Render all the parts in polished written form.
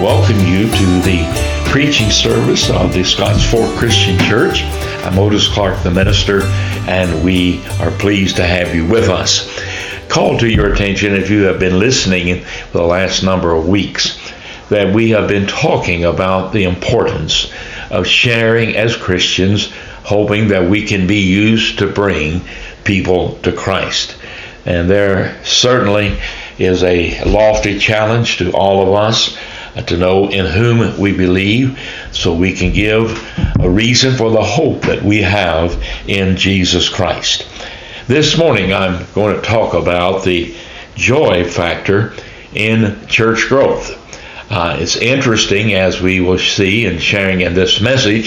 welcome you to the preaching service of the Scotts Fork Christian Church. I'm Otis Clark, the minister, and we are pleased to have you with us. Call to your attention, if you have been listening for the last number of weeks, that we have been talking about the importance of sharing as Christians, hoping that we can be used to bring people to Christ. And there certainly is a lofty challenge to all of us to know in whom we believe, so we can give a reason for the hope that we have in Jesus Christ. This morning I'm going to talk about the joy factor in church growth. It's interesting, as we will see in sharing in this message,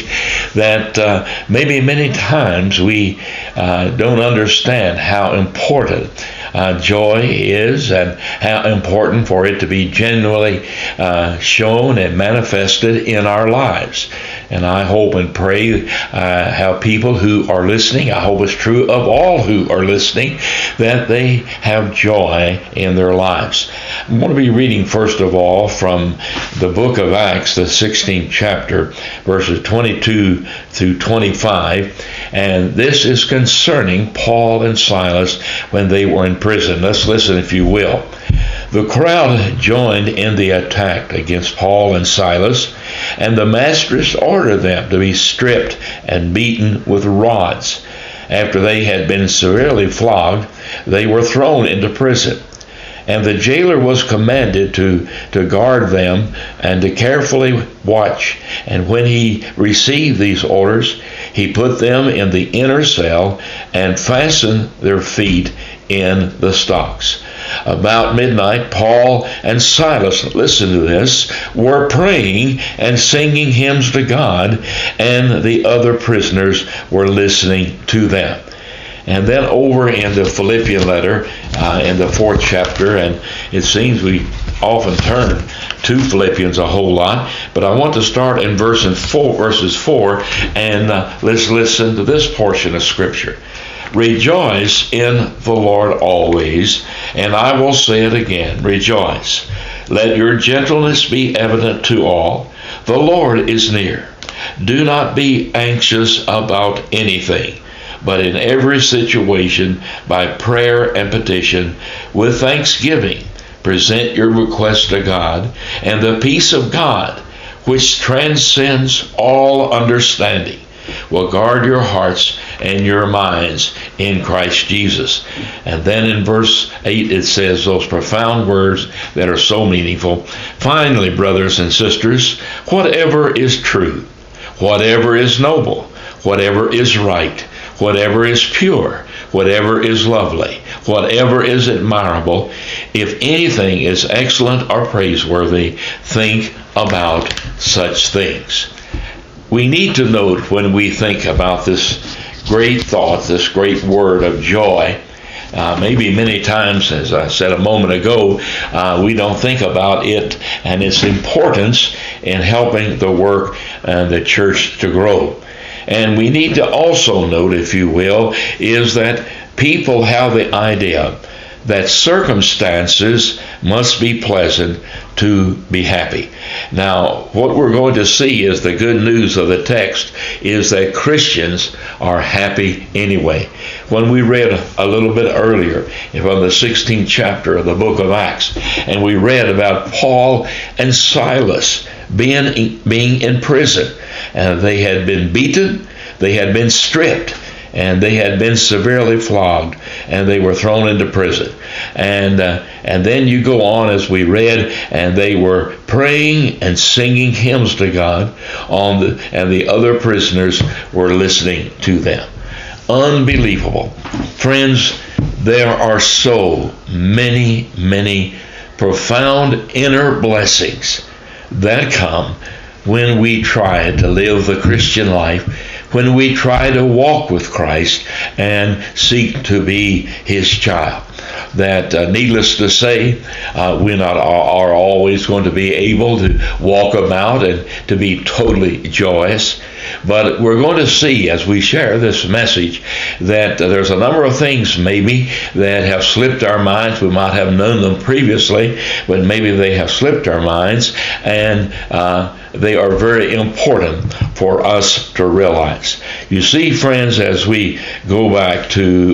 that maybe many times we don't understand how important joy is, and how important for it to be genuinely shown and manifested in our lives. And I hope and pray how people who are listening, I hope it's true of all who are listening, that they have joy in their lives. I want to be reading first of all from the book of Acts, the 16th chapter, verses 22 through 25. And this is concerning Paul and Silas when they were in prison. Let's listen, if you will. The crowd joined in the attack against Paul and Silas, and the masters ordered them to be stripped and beaten with rods. After they had been severely flogged, they were thrown into prison. And the jailer was commanded to guard them and to carefully watch. And when he received these orders, he put them in the inner cell and fastened their feet in the stocks. About midnight, Paul and Silas, listen to this, were praying and singing hymns to God, and the other prisoners were listening to them. And then over in the Philippian letter, in the 4th chapter, and it seems we often turn to Philippians a whole lot, but I want to start in verses 4, and let's listen to this portion of Scripture. Rejoice in the Lord always, and I will say it again, rejoice. Let your gentleness be evident to all. The Lord is near. Do not be anxious about anything, but in every situation, by prayer and petition, with thanksgiving, present your requests to God, and the peace of God, which transcends all understanding, will guard your hearts and your minds in Christ Jesus. And then in verse 8 it says those profound words that are so meaningful. Finally, brothers and sisters, whatever is true, whatever is noble, whatever is right, whatever is pure, whatever is lovely, whatever is admirable, if anything is excellent or praiseworthy, think about such things. We need to note when we think about this great thought, this great word of joy, maybe many times, as I said a moment ago, we don't think about it and its importance in helping the work and the church to grow. And we need to also note, if you will, is that people have the idea that circumstances must be pleasant to be happy. Now, what we're going to see is the good news of the text is that Christians are happy anyway. When we read a little bit earlier from the 16th chapter of the book of Acts, and we read about Paul and Silas being in prison, and they had been beaten, they had been stripped, and they had been severely flogged, and they were thrown into prison. And then you go on, as we read, and they were praying and singing hymns to God, and the other prisoners were listening to them. Unbelievable. Friends, there are so many, many profound inner blessings that come when we try to live the Christian life, when we try to walk with Christ and seek to be His child. That, needless to say, we are always going to be able to walk about and to be totally joyous, But we're going to see as we share this message that there's a number of things maybe that have slipped our minds. We might have known them previously, but maybe they have slipped our minds, and they are very important for us to realize. You see, friends, as we go back to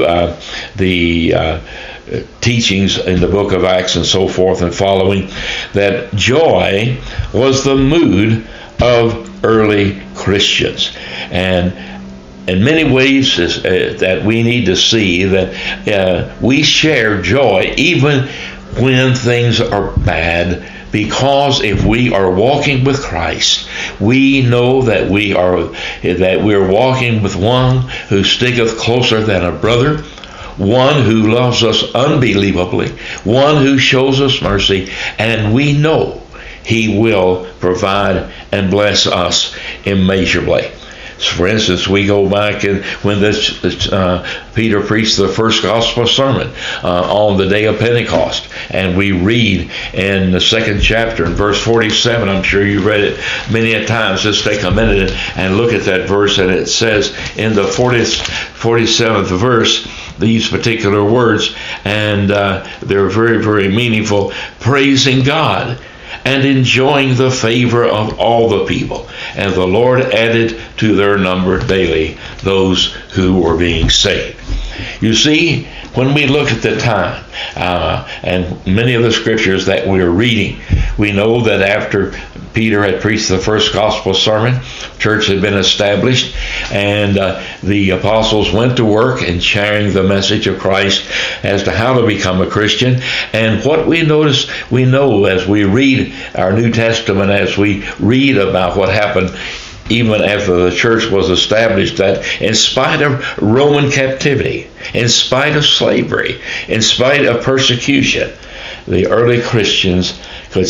the teachings in the book of Acts and so forth and following, that joy was the mood of early Christians. And in many ways that we need to see that we share joy even when things are bad, because if we are walking with Christ, we know that we're walking with one who sticketh closer than a brother, one who loves us unbelievably, one who shows us mercy, and we know he will provide and bless us immeasurably. So for instance, we go back and when Peter preached the first gospel sermon on the day of Pentecost, and we read in the second chapter in verse 47. I'm sure you read it many a times. Just take a minute and look at that verse, and it says in the 47th verse these particular words, and they're very, very meaningful: praising God and enjoying the favor of all the people. And the Lord added to their number daily those who were being saved. You see, when we look at the time and many of the scriptures that we're reading, we know that after Peter had preached the first gospel sermon, church had been established, and the apostles went to work in sharing the message of Christ as to how to become a Christian. And what we know as we read our New Testament, as we read about what happened even after the church was established, that in spite of Roman captivity, in spite of slavery, in spite of persecution, the early Christians could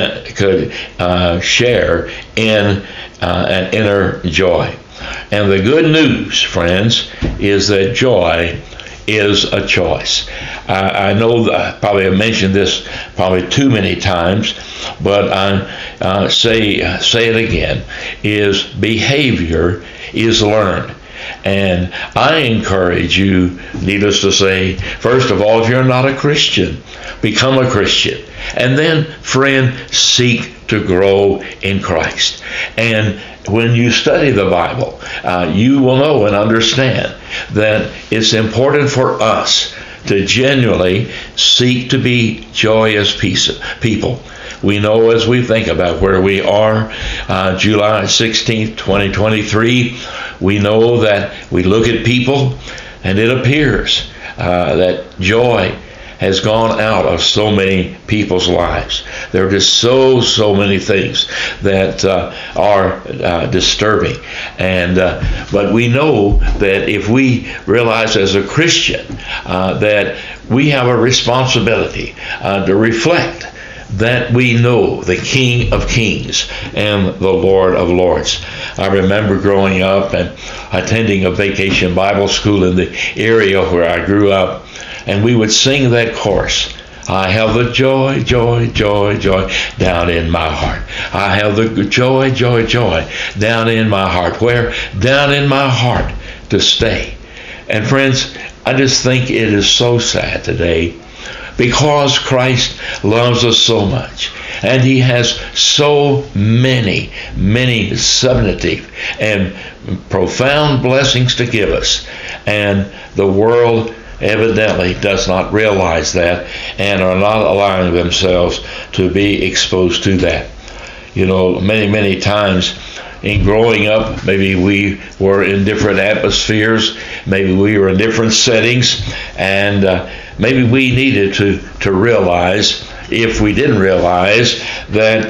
share in an inner joy. And the good news, friends, is that joy is a choice. I know I probably have mentioned this probably too many times, but I say it again, is behavior is learned. And I encourage you, needless to say, first of all, if you're not a Christian, become a Christian. And then, friend, seek to grow in Christ. And when you study the Bible, you will know and understand that it's important for us to genuinely seek to be joyous people. We know as we think about where we are, July 16th, 2023, we know that we look at people and it appears that joy has gone out of so many people's lives. There are just so many things that are disturbing. And but we know that if we realize as a Christian that we have a responsibility to reflect that we know the King of Kings and the Lord of Lords. I remember growing up and attending a vacation Bible school in the area where I grew up, and we would sing that chorus. I have the joy, joy, joy, joy down in my heart. I have the joy, joy, joy down in my heart. Where? Down in my heart to stay. And friends, I just think it is so sad today, because Christ loves us so much, and he has so many substantive and profound blessings to give us, and the world evidently does not realize that and are not allowing themselves to be exposed to that. You know, many times in growing up, maybe we were in different atmospheres, maybe we were in different settings, and maybe we needed to realize, if we didn't realize, that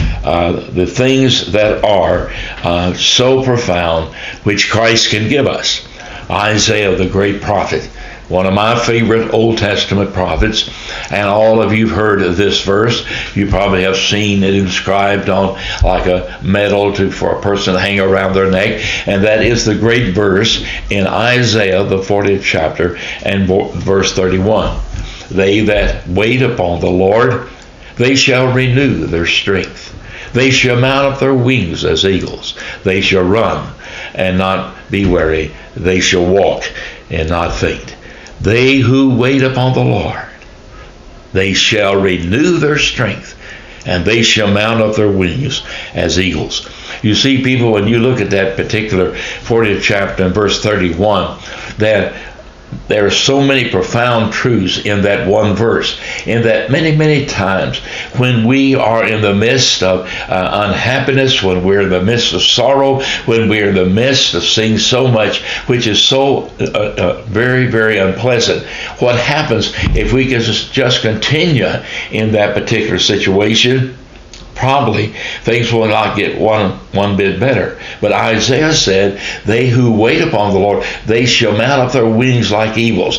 the things that are so profound, which Christ can give us. Isaiah, the great prophet, one of my favorite Old Testament prophets, and all of you have heard of this verse. You probably have seen it inscribed on like a medal for a person to hang around their neck, and that is the great verse in Isaiah, the 40th chapter, and verse 31. They that wait upon the Lord, they shall renew their strength. They shall mount up their wings as eagles. They shall run and not be weary. They shall walk and not faint. They who wait upon the Lord, they shall renew their strength, and they shall mount up their wings as eagles. You see, people, when you look at that particular 40th chapter and verse 31, that there are so many profound truths in that one verse, in that many times when we are in the midst of unhappiness, when we're in the midst of sorrow, when we're in the midst of seeing so much which is so very unpleasant, what happens if we can just continue in that particular situation? Probably things will not get one bit better. But Isaiah said, they who wait upon the Lord, they shall mount up their wings like eagles.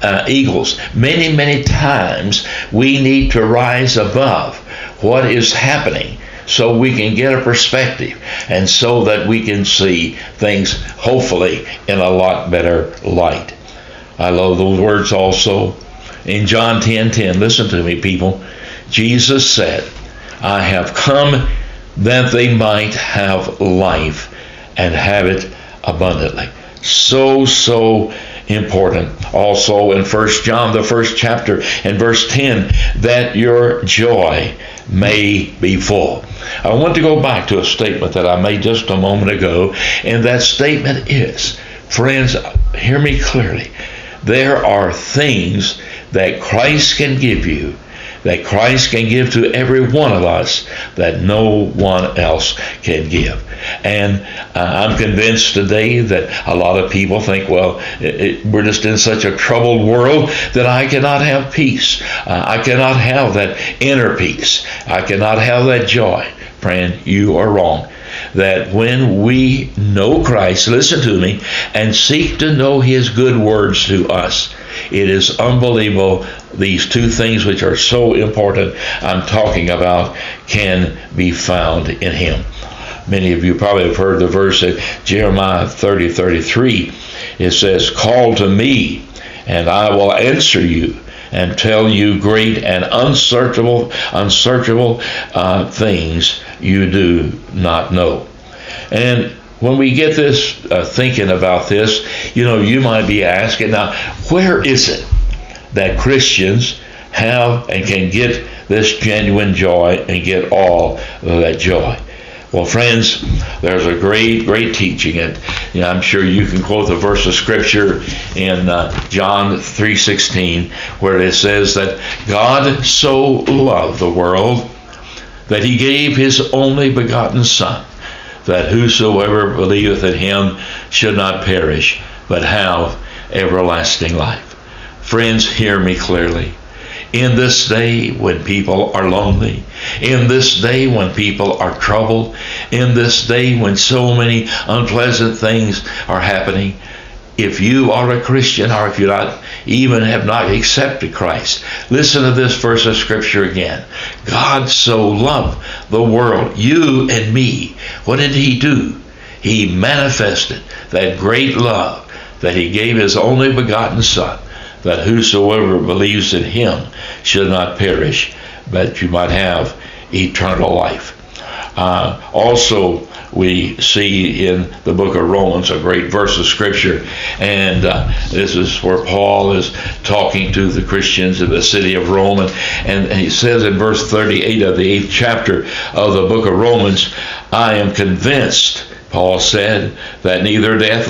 Many times we need to rise above what is happening so we can get a perspective, and so that we can see things hopefully in a lot better light. I love those words also in John 10:10. Listen to me, people. Jesus said, I have come that they might have life and have it abundantly. So important. Also in 1 John, the first chapter, and verse 10, that your joy may be full. I want to go back to a statement that I made just a moment ago, and that statement is, friends, hear me clearly. There are things that Christ can give you, that Christ can give to every one of us, that no one else can give. And I'm convinced today that a lot of people think, well, we're just in such a troubled world that I cannot have peace. I cannot have that inner peace. I cannot have that joy. Friend, you are wrong. That when we know Christ, listen to me, and seek to know His good words to us, it is unbelievable. These two things which are so important I'm talking about can be found in Him. Many of you probably have heard the verse in Jeremiah 30:33. It says, call to me, and I will answer you, and tell you great and unsearchable things you do not know. And when we get this thinking about this, you might be asking, now, where is it that Christians have and can get this genuine joy and get all of that joy? Well, friends, there's a great teaching, and I'm sure you can quote the verse of Scripture in John 3:16, where it says that God so loved the world that He gave His only begotten Son, that whosoever believeth in Him should not perish, but have everlasting life. Friends, hear me clearly. In this day when people are lonely, in this day when people are troubled, in this day when so many unpleasant things are happening, if you are a Christian, or if you have not accepted Christ, listen to this verse of Scripture again. God so loved the world, you and me. What did He do? He manifested that great love, that He gave His only begotten Son, that whosoever believes in Him should not perish, but you might have eternal life. Also, we see in the book of Romans a great verse of Scripture, and this is where Paul is talking to the Christians in the city of Rome, and he says in verse 38 of the 8th chapter of the book of Romans, I am convinced, Paul said, that neither death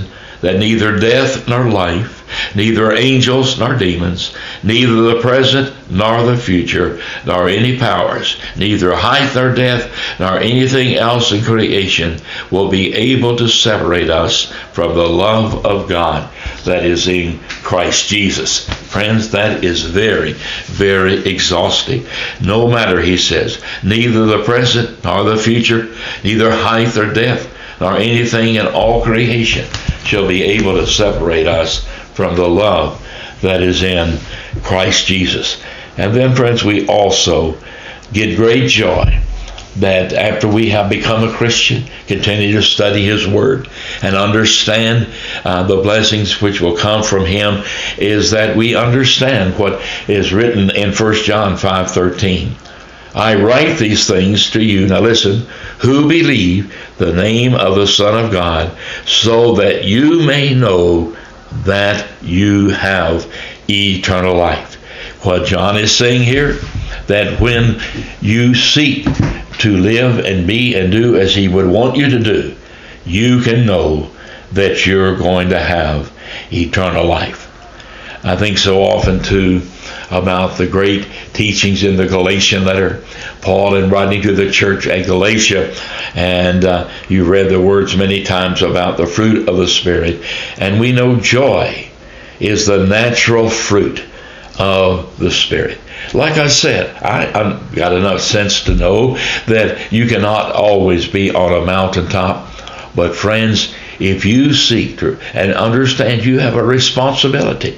nor life, neither angels nor demons, neither the present nor the future, nor any powers, neither height nor depth, nor anything else in creation will be able to separate us from the love of God that is in Christ Jesus. Friends, that is very exhausting. No matter, he says, neither the present nor the future, neither height or depth, nor anything in all creation shall be able to separate us from the love that is in Christ Jesus. And then, friends, we also get great joy that after we have become a Christian, continue to study His Word and understand the blessings which will come from Him, is that we understand what is written in 1 John 5:13. I write these things to you, now listen, who believe the name of the Son of God, so that you may know that you have eternal life. What John is saying here, that when you seek to live and be and do as he would want you to do, you can know that you're going to have eternal life. I think so often too about the great teachings in the Galatian letter. Paul, in writing to the church at Galatia, and you read the words many times about the fruit of the Spirit, and we know joy is the natural fruit of the Spirit. Like I said, I've got enough sense to know that you cannot always be on a mountaintop, but friends, if you seek to and understand you have a responsibility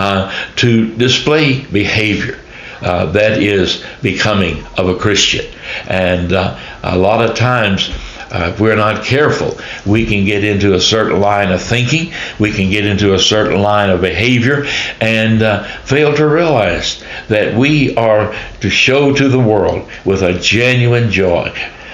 to display behavior that is becoming of a Christian. And a lot of times, if we're not careful, we can get into a certain line of thinking, we can get into a certain line of behavior, and fail to realize that we are to show to the world with a genuine joy,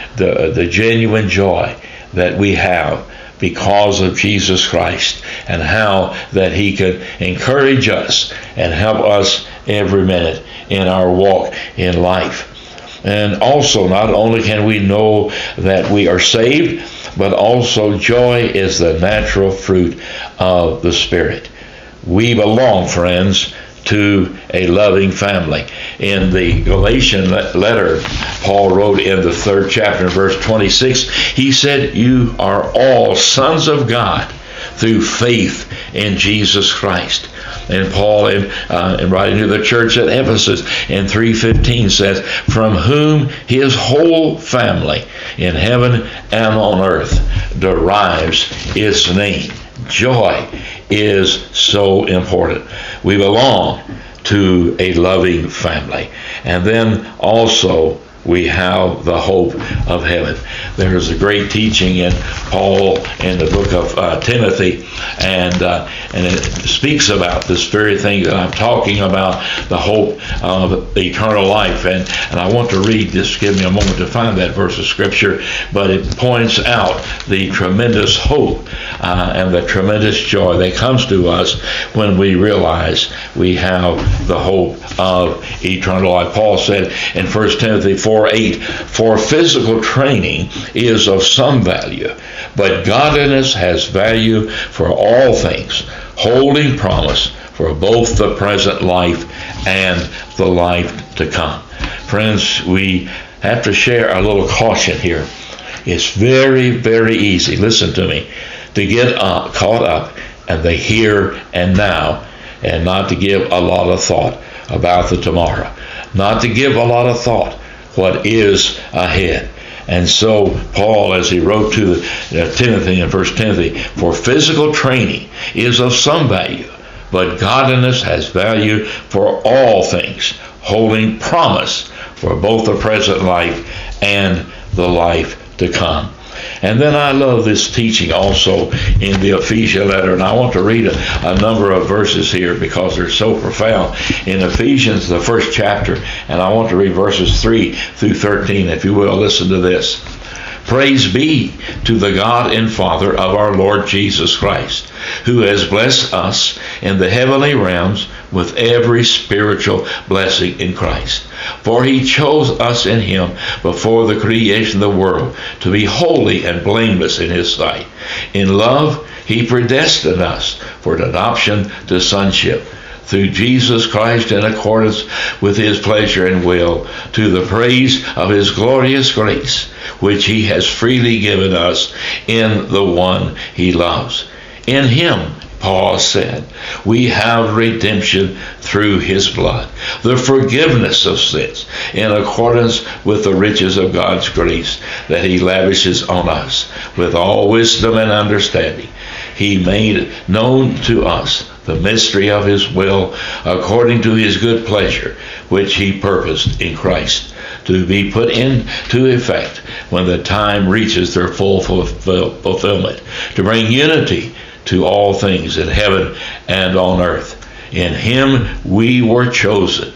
the genuine joy that we have because of Jesus Christ, and how that he could encourage us and help us every minute in our walk in life. And also, not only can we know that we are saved, but also joy is the natural fruit of the Spirit. We belong, friends, to a loving family. In the Galatian letter, Paul wrote in the 3rd chapter, verse 26, he said, you are all sons of God through faith in Jesus Christ. And Paul, in writing to the church at Ephesus in 3:15, says, from whom his whole family in heaven and on earth derives its name. Joy is so important. We belong to a loving family. And then also we have the hope of heaven. There is a great teaching in Paul in the book of Timothy, and it speaks about this very thing that I'm talking about, the hope of eternal life. And I want to read, just give me a moment to find that verse of Scripture, but it points out the tremendous hope and the tremendous joy that comes to us when we realize we have the hope of eternal life. Paul said in 1 Timothy 4:8, for physical training is of some value, but godliness has value for all things, holding promise for both the present life and the life to come. Friends, we have to share a little caution here. It's very, very easy, listen to me, to get caught up in the here and now, and not to give a lot of thought about the tomorrow, not to give a lot of thought what is ahead. And so Paul, as he wrote to Timothy in 1 Timothy, for physical training is of some value, but godliness has value for all things, holding promise for both the present life and the life to come. And then I love this teaching also in the Ephesians letter, and I want to read a number of verses here because they're so profound. In Ephesians, the 1st chapter, and I want to read verses 3 through 13, if you will, listen to this. Praise be to the God and Father of our Lord Jesus Christ, who has blessed us in the heavenly realms with every spiritual blessing in Christ. For he chose us in him before the creation of the world to be holy and blameless in his sight. In love, he predestined us for an adoption to sonship through Jesus Christ in accordance with his pleasure and will, to the praise of his glorious grace, which he has freely given us in the one he loves. In him, Paul said, we have redemption through his blood, the forgiveness of sins, in accordance with the riches of God's grace that he lavishes on us with all wisdom and understanding. He made known to us the mystery of his will, according to his good pleasure, which he purposed in Christ, to be put into effect when the time reaches their full fulfillment, to bring unity to all things in heaven and on earth. In him we were chosen,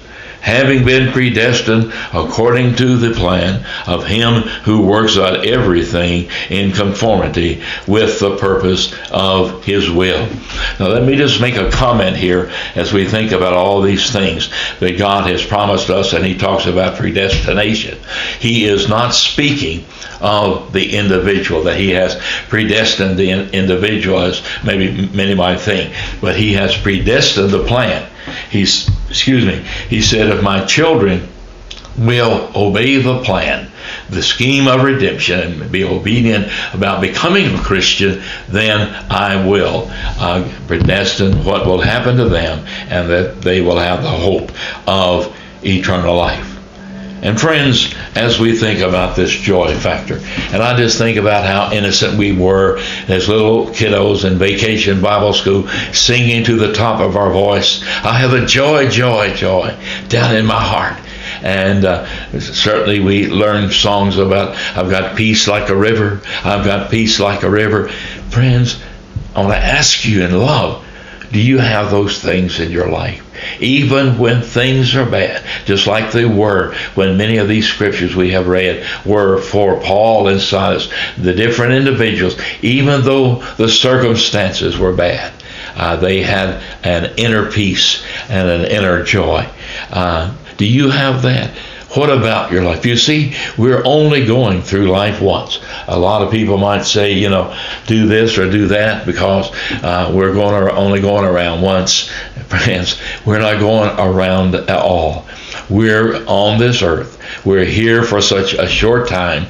having been predestined according to the plan of him who works out everything in conformity with the purpose of his will. Now let me just make a comment here as we think about all these things that God has promised us, and he talks about predestination. He is not speaking of the individual, that he has predestined the individual as maybe many might think, but he has predestined the plan. He said, if my children will obey the plan, the scheme of redemption, and be obedient about becoming a Christian, then I will predestine what will happen to them, and that they will have the hope of eternal life. And friends, as we think about this joy factor, and I just think about how innocent we were as little kiddos in vacation Bible school, singing to the top of our voice, I have a joy, joy, joy down in my heart. And certainly we learned songs about, I've got peace like a river, I've got peace like a river. Friends, I want to ask you in love, do you have those things in your life? Even when things are bad, just like they were when many of these scriptures we have read were for Paul and Silas, the different individuals, even though the circumstances were bad, they had an inner peace and an inner joy. Do you have that? What about your life? You see, we're only going through life once. A lot of people might say, do this or do that because we're only going around once. Friends, we're not going around at all. We're on this earth. We're here for such a short time,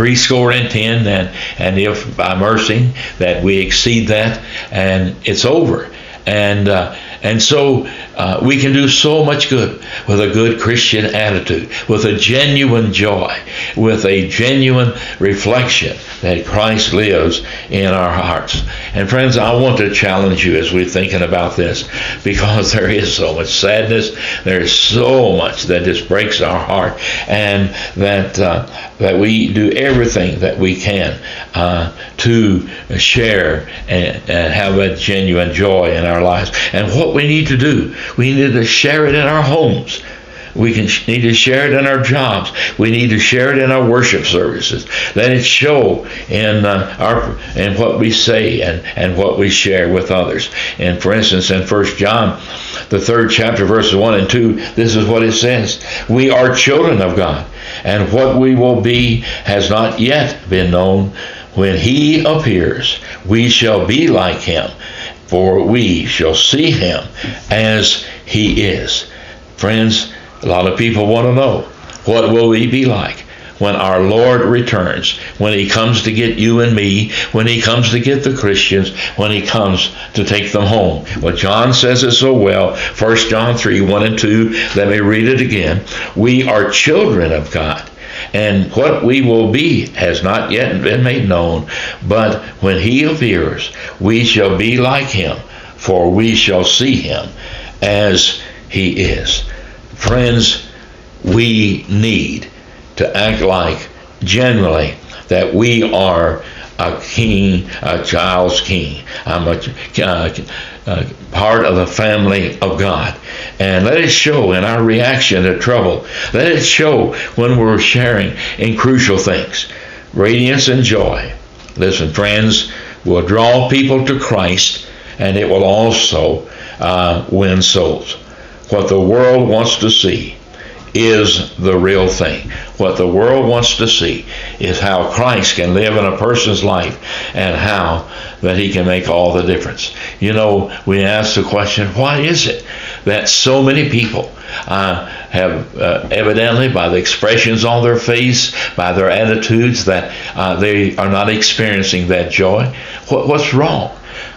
70, and if by mercy that we exceed that, and it's over. And so we can do so much good with a good Christian attitude, with a genuine joy, with a genuine reflection that Christ lives in our hearts. And friends, I want to challenge you as we're thinking about this, because there is so much sadness, there is so much that just breaks our heart, and that we do everything that we can to share and have a genuine joy in our lives. And what we need to do, we need to share it in our homes. We need to share it in our jobs. We need to share it in our worship services. Let it show in what we say and what we share with others. And for instance, in 1 John, the 3rd chapter, verses 1 and 2, this is what it says. We are children of God, and what we will be has not yet been known. When he appears, we shall be like him, for we shall see him as he is. Friends, a lot of people want to know, what will we be like when our Lord returns, when he comes to get you and me, when he comes to get the Christians, when he comes to take them home? Well, John says it so well, 1 John 3, 1 and 2, let me read it again. We are children of God, and what we will be has not yet been made known, but when he appears, we shall be like him, for we shall see him as he is. Friends, we need to act like, generally, that we are a king, a child's king. I'm a part of the family of God. And let it show in our reaction to trouble. Let it show when we're sharing in crucial things. Radiance and joy, listen, friends, will draw people to Christ, and it will also win souls. What the world wants to see is the real thing. What the world wants to see is how Christ can live in a person's life, and how that he can make all the difference. We ask the question, why is it that so many people have evidently, by the expressions on their face, by their attitudes, that they are not experiencing that joy? What's wrong?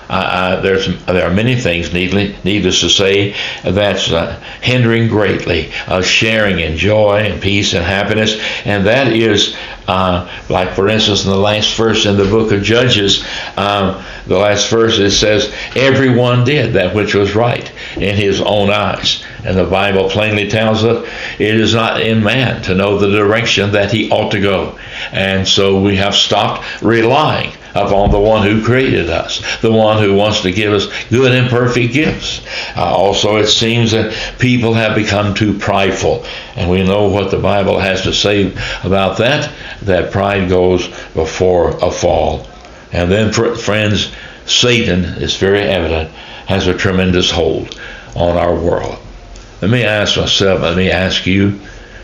There are many things, needless to say, that's hindering greatly of sharing in joy and peace and happiness. And that is, like for instance, in the last verse in the book of Judges, the last verse, it says, everyone did that which was right in his own eyes. And the Bible plainly tells us it is not in man to know the direction that he ought to go. And so we have stopped relying upon the one who created us, the one who wants to give us good and perfect gifts. Also, it seems that people have become too prideful, and we know what the Bible has to say about that pride goes before a fall. And then, friends, Satan, is very evident, has a tremendous hold on our world. Let me ask myself, let me ask you,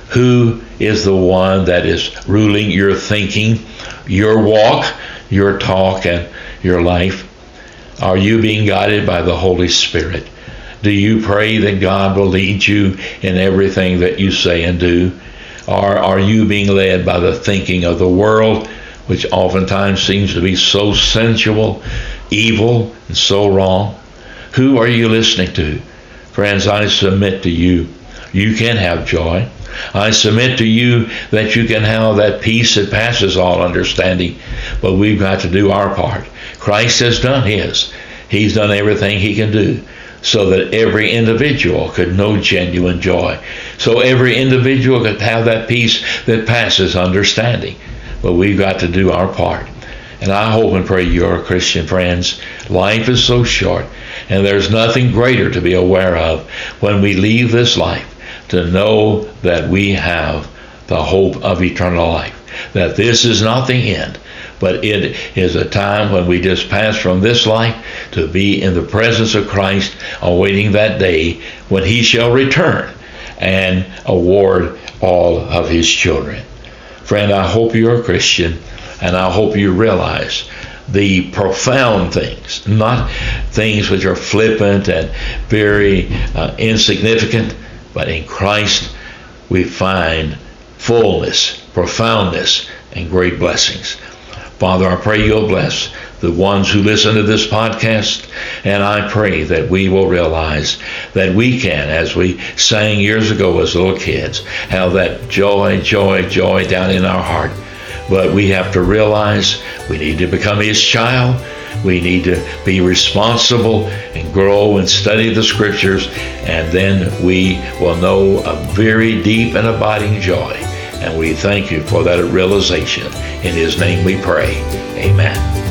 who is the one that is ruling your thinking, your walk, your talk, and your life? Are you being guided by the Holy Spirit? Do you pray that God will lead you in everything that you say and do? Or are you being led by the thinking of the world, which oftentimes seems to be so sensual, evil, and so wrong? Who are you listening to? Friends, I submit to you, you can have joy. I submit to you that you can have that peace that passes all understanding, but we've got to do our part. Christ has done his. He's done everything he can do so that every individual could know genuine joy, so every individual could have that peace that passes understanding. But we've got to do our part. And I hope and pray you're a Christian, friends. Life is so short, and there's nothing greater to be aware of when we leave this life, to know that we have the hope of eternal life, that this is not the end, but it is a time when we just pass from this life to be in the presence of Christ, awaiting that day when he shall return and award all of his children. Friend, I hope you're a Christian, and I hope you realize the profound things, not things which are flippant and very insignificant, but in Christ we find fullness, profoundness, and great blessings. Father, I pray you'll bless the ones who listen to this podcast, and I pray that we will realize that we can, as we sang years ago as little kids, have that joy, joy, joy down in our heart. But we have to realize we need to become his child. We need to be responsible and grow and study the scriptures, and then we will know a very deep and abiding joy. And we thank you for that realization. In his name we pray. Amen.